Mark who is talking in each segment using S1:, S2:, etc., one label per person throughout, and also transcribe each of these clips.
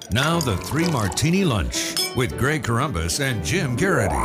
S1: Now the Three Martini Lunch with Greg Corombos and Jim Garrity.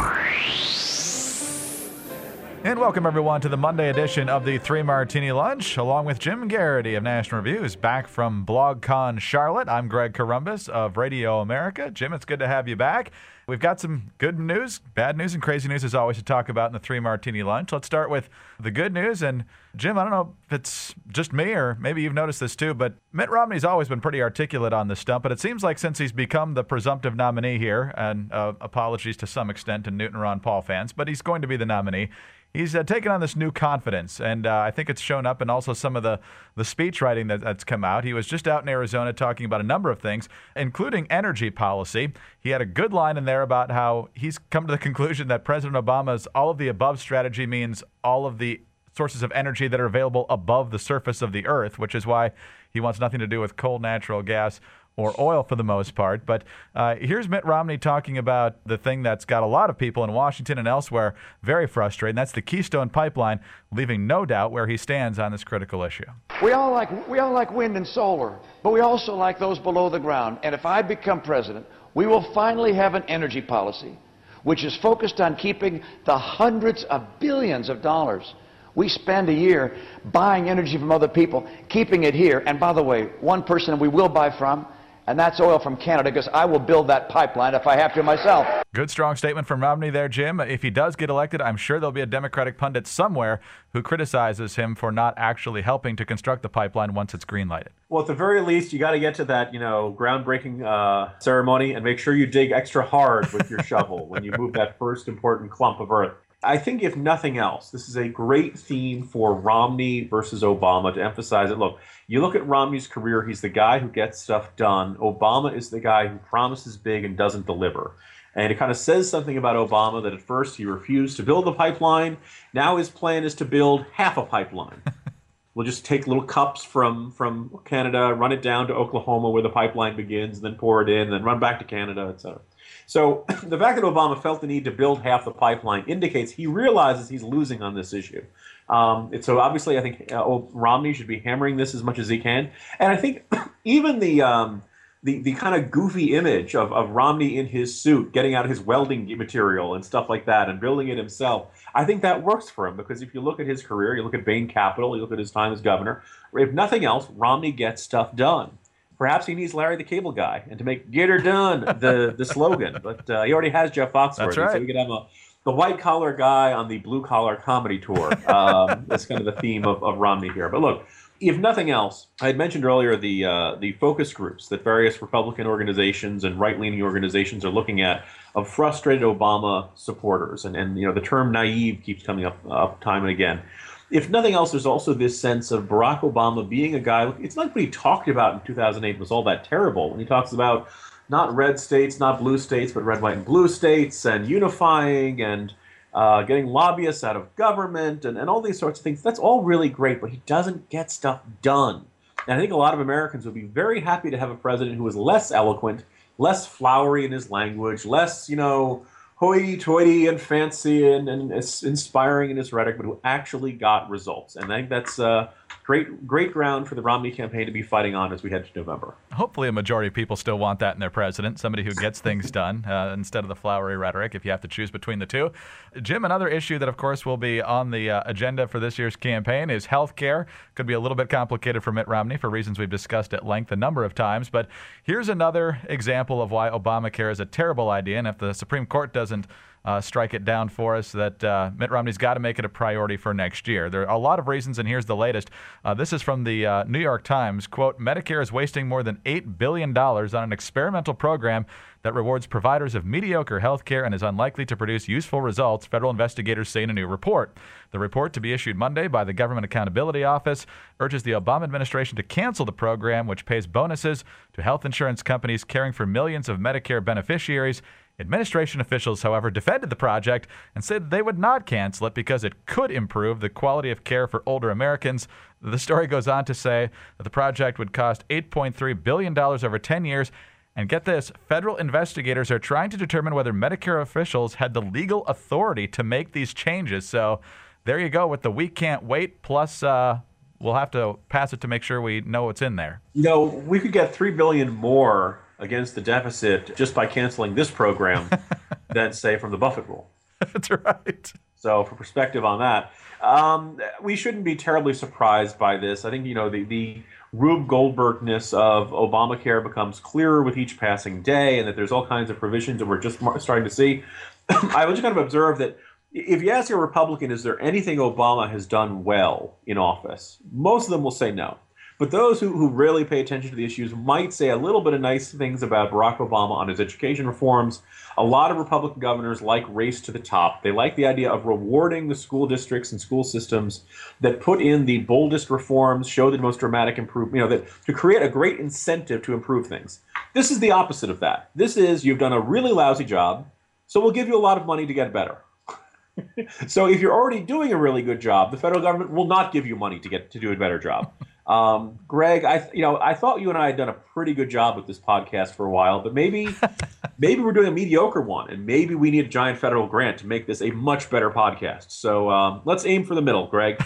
S2: And welcome, everyone, to the Monday edition of the Three Martini Lunch, along with Jim Garrity of National Reviews, back from BlogCon Charlotte. I'm Greg Corombos of Radio America. Jim, it's good to have you back. We've got some good news, bad news, and crazy news, as always, to talk about in the Three Martini Lunch. Let's start with the good news. And, Jim, I don't know if it's just me or maybe you've noticed this too, but Mitt Romney's always been pretty articulate on this stump, but it seems like since he's become the presumptive nominee here, and apologies to some extent to Newt and Ron Paul fans, but he's going to be the nominee. He's taken on this new confidence, and I think it's shown up in also some of the speech writing that's come out. He was just out in Arizona talking about a number of things, including energy policy. He had a good line in there about how he's come to the conclusion that President Obama's all of the above strategy means all of the sources of energy that are available above the surface of the earth, which is why he wants nothing to do with coal, natural gas, or oil for the most part. But here's Mitt Romney talking about the thing that's got a lot of people in Washington and elsewhere very frustrated, and that's the Keystone Pipeline, leaving no doubt where he stands on this critical issue.
S3: We all like wind and solar, but we also like those below the ground. And if I become president, we will finally have an energy policy which is focused on keeping the hundreds of billions of dollars we spend a year buying energy from other people, keeping it here. And by the way, one person we will buy from, and that's oil from Canada, because I will build that pipeline if I have to myself.
S2: Good, strong statement from Romney there, Jim. If he does get elected, I'm sure there'll be a Democratic pundit somewhere who criticizes him for not actually helping to construct the pipeline once it's green-lighted.
S4: Well, at the very least, you got to get to that, groundbreaking ceremony and make sure you dig extra hard with your shovel when you move that first important clump of earth. I think, if nothing else, this is a great theme for Romney versus Obama to emphasize it. Look, you look at Romney's career, he's the guy who gets stuff done. Obama is the guy who promises big and doesn't deliver. And it kind of says something about Obama that at first he refused to build the pipeline. Now his plan is to build half a pipeline. We'll just take little cups from Canada, run it down to Oklahoma where the pipeline begins, and then pour it in, and then run back to Canada, etc. So the fact that Obama felt the need to build half the pipeline indicates he realizes he's losing on this issue. So obviously I think Romney should be hammering this as much as he can. And I think even the kind of goofy image of Romney in his suit, getting out his welding material and stuff like that and building it himself, I think that works for him, because if you look at his career, you look at Bain Capital, you look at his time as governor, if nothing else, Romney gets stuff done. Perhaps he needs Larry the Cable Guy and to make "Get Her Done" the slogan. But he already has Jeff Foxworthy,
S2: That's right.
S4: So we could have the white-collar guy on the blue-collar comedy tour. That's kind of the theme of Romney here. But look, if nothing else, I had mentioned earlier the focus groups that various Republican organizations and right-leaning organizations are looking at of frustrated Obama supporters. And the term naive keeps coming up time and again. If nothing else, there's also this sense of Barack Obama being a guy. It's like what he talked about in 2008 was all that terrible when he talks about not red states, not blue states, but red, white, and blue states, and unifying and getting lobbyists out of government and all these sorts of things. That's all really great, but he doesn't get stuff done. And I think a lot of Americans would be very happy to have a president who is less eloquent, less flowery in his language, less, hoity-toity and fancy and inspiring in his rhetoric, but who actually got results. And I think that's great ground for the Romney campaign to be fighting on as we head to November.
S2: Hopefully a majority of people still want that in their president, somebody who gets things done instead of the flowery rhetoric, if you have to choose between the two. Jim, another issue that, of course, will be on the agenda for this year's campaign is health care. Could be a little bit complicated for Mitt Romney for reasons we've discussed at length a number of times, but here's another example of why Obamacare is a terrible idea, and if the Supreme Court doesn't strike it down for us, that Mitt Romney's got to make it a priority for next year. There are a lot of reasons, and here's the latest. This is from the New York Times. Quote, Medicare is wasting more than $8 billion on an experimental program that rewards providers of mediocre health care and is unlikely to produce useful results, federal investigators say in a new report. The report, to be issued Monday by the Government Accountability Office, urges the Obama administration to cancel the program, which pays bonuses to health insurance companies caring for millions of Medicare beneficiaries. Administration officials, however, defended the project and said they would not cancel it because it could improve the quality of care for older Americans. The story goes on to say that the project would cost $8.3 billion over 10 years. And get this, federal investigators are trying to determine whether Medicare officials had the legal authority to make these changes. So there you go with the we can't wait, plus we'll have to pass it to make sure we know what's in there.
S4: We could get $3 billion more against the deficit just by canceling this program than, say, from the Buffett rule.
S2: That's right.
S4: So for perspective on that, we shouldn't be terribly surprised by this. I think, the Rube Goldberg-ness of Obamacare becomes clearer with each passing day, and that there's all kinds of provisions that we're just starting to see. I would just kind of observe that if you ask a Republican, is there anything Obama has done well in office, most of them will say no. But those who really pay attention to the issues might say a little bit of nice things about Barack Obama on his education reforms. A lot of Republican governors like race to the top. They like the idea of rewarding the school districts and school systems that put in the boldest reforms, show the most dramatic improvement, that to create a great incentive to improve things. This is the opposite of that. This is, you've done a really lousy job, so we'll give you a lot of money to get better. So if you're already doing a really good job, the federal government will not give you money to do a better job. Greg, I thought you and I had done a pretty good job with this podcast for a while, but maybe we're doing a mediocre one, and maybe we need a giant federal grant to make this a much better podcast. So let's aim for the middle, Greg.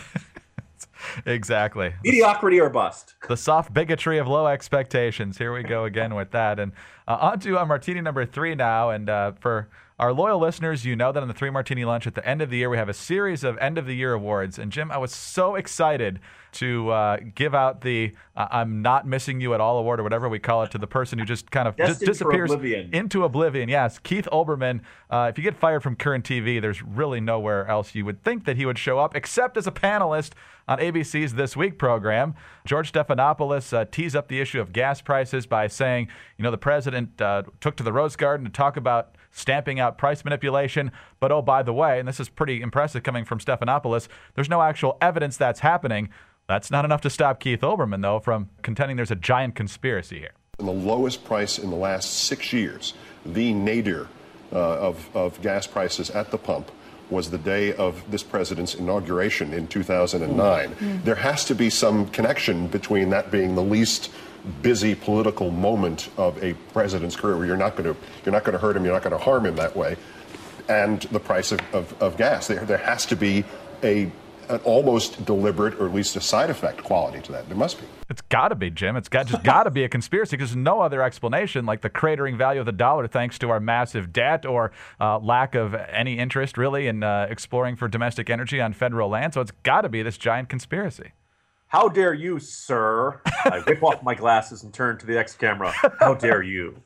S2: Exactly.
S4: Mediocrity or bust.
S2: The soft bigotry of low expectations. Here we go again with that. And on to Martini number 3 now. And for our loyal listeners, you know that on the 3 Martini Lunch at the end of the year, we have a series of end-of-the-year awards. And, Jim, I was so excited to give out the I'm Not Missing You at All award, or whatever we call it, to the person who just kind of disappears into oblivion. Yes, Keith Olbermann. If you get fired from Current TV, there's really nowhere else you would think that he would show up, except as a panelist on ABC's This Week program. George Stephanopoulos teased up the issue of gas prices by saying, the president took to the Rose Garden to talk about stamping out price manipulation. But, oh, by the way, and this is pretty impressive coming from Stephanopoulos, there's no actual evidence that's happening. That's not enough to stop Keith Olbermann, though, from contending there's a giant conspiracy here.
S5: The lowest price in the last 6 years, the nadir of gas prices at the pump, was the day of this president's inauguration in 2009. There has to be some connection between that being the least busy political moment of a president's career, where you're not going to hurt him, you're not going to harm him that way, and the price of gas. There has to be an almost deliberate, or at least a side effect quality to that. There must be.
S2: It's got to be, Jim. It's just got to be a conspiracy, because there's no other explanation, like the cratering value of the dollar thanks to our massive debt, or lack of any interest, really, in exploring for domestic energy on federal land. So it's got to be this giant conspiracy.
S4: How dare you, sir? I whip off my glasses and turn to the X camera. How dare you?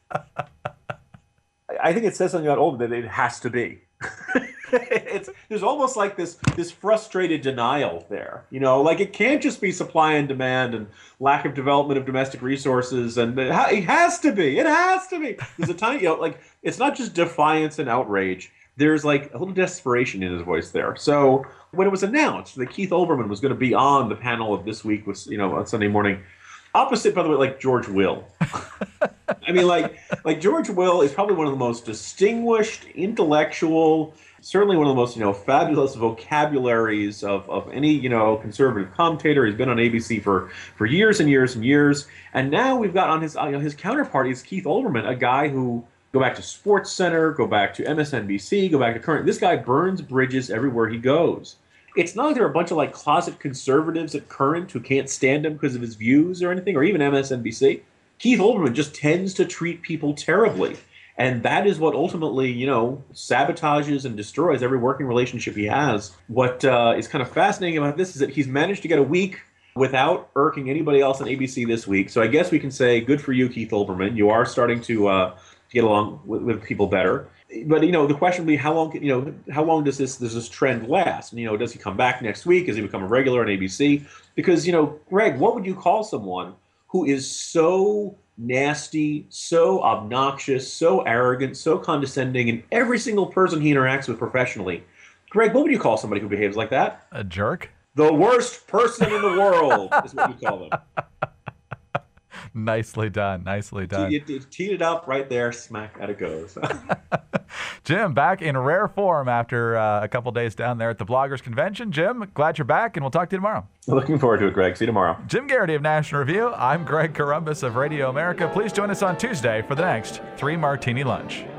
S4: I think it says something about Olbermann that it has to be. There's almost like this frustrated denial there. Like it can't just be supply and demand and lack of development of domestic resources, and it has to be. It has to be. There's a tiny, it's not just defiance and outrage. There's like a little desperation in his voice there. So when it was announced that Keith Olbermann was going to be on the panel of This Week, on Sunday morning, opposite, by the way, like George Will. I mean, like George Will is probably one of the most distinguished, intellectual, certainly one of the most, fabulous vocabularies of any, conservative commentator. He's been on ABC for years and years and years. And now we've got on his counterpart is Keith Olbermann, a guy who, go back to SportsCenter, go back to MSNBC, go back to Current. This guy burns bridges everywhere he goes. It's not like there are a bunch of closet conservatives at Current who can't stand him because of his views or anything, or even MSNBC. Keith Olbermann just tends to treat people terribly. And that is what ultimately, sabotages and destroys every working relationship he has. What is kind of fascinating about this is that he's managed to get a week without irking anybody else on ABC This Week. So I guess we can say, good for you, Keith Olbermann. You are starting to get along with people better. But the question would be, how long does this trend last? And does he come back next week? Does he become a regular on ABC? Because Greg, what would you call someone who is so nasty, so obnoxious, so arrogant, so condescending, and every single person he interacts with professionally? Greg, what would you call somebody who behaves like that?
S2: A jerk?
S4: The worst person in the world is what you call them.
S2: Nicely done. Nicely done.
S4: You teed it up right there. Smack. Out it goes.
S2: Jim, back in rare form after a couple days down there at the Bloggers Convention. Jim, glad you're back, and we'll talk to you tomorrow.
S4: Looking forward to it, Greg. See you tomorrow.
S2: Jim Garrity of National Review. I'm Greg Corombos of Radio America. Please join us on Tuesday for the next 3 Martini Lunch.